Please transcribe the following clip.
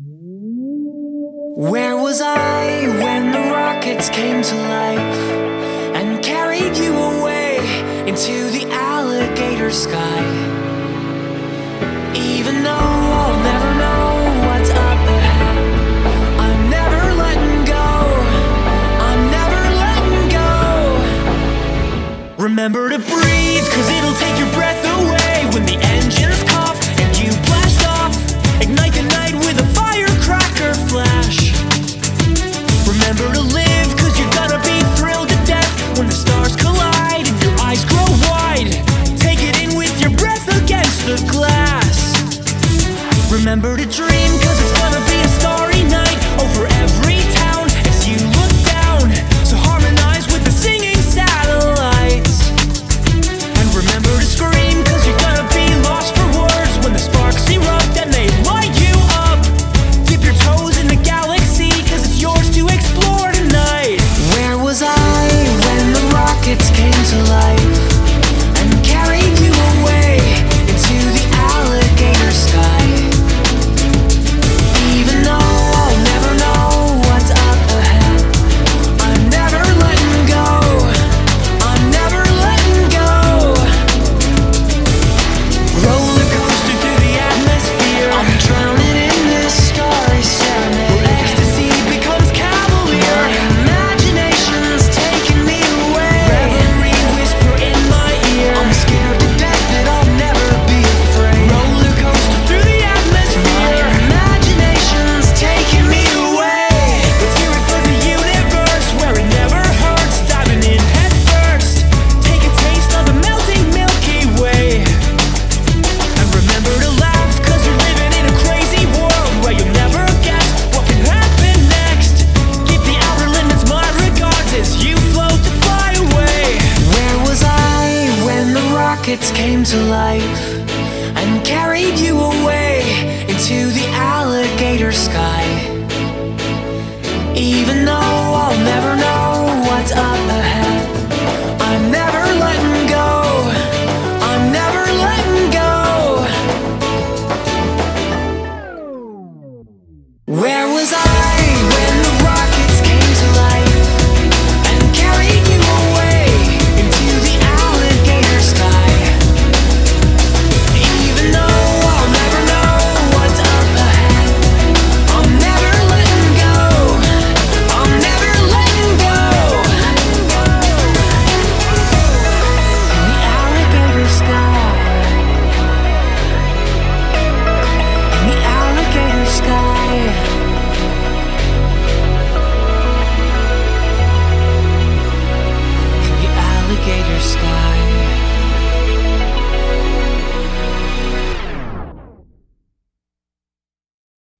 Where was I when the rockets came to life and carried you away into the alligator sky? Even though I'll never know what's up ahead, I'm never letting go, I'm never letting go. Remember to breathe, 'cause it'll take your breath away when the engines cough and you blast off. Ignite the night with a firecracker flash. Remember to live, 'cause you're gonna be thrilled to death when the stars collide and your eyes grow wide. Take it in with your breath against the glass. Remember to dream, 'cause it's gonna be a starry night over every town as you look down. So harmonize with the singing satellites. And remember to scream, 'cause you're gonna be lost for words when the sparks erupt and they light you up. Dip your toes in the galaxy, 'cause it's yours to explore tonight. Where was I when the rockets came to life and carried you away into the alligator sky? Even though I'll never know what's up ahead, I'm never letting go, I'm never letting go. Roller coaster through the atmosphere, I'm drowning in this starry serenade. Where ecstasy becomes cavalier, my imagination's taking me away. Reverie whisper in my ear, I'm scared to death that I'll never be afraid. Roller coaster through the atmosphere, my imagination's taking me away. Let's hear it for the universe, where it never hurts, diving in head first. Take a taste of the melting Milky Way. And remember to laugh, 'cause you're living in a crazy world where you'll never guess what can happen next. Give the outer limits my regards as you float to fly away. Where was I when the rockets came to life and carried you away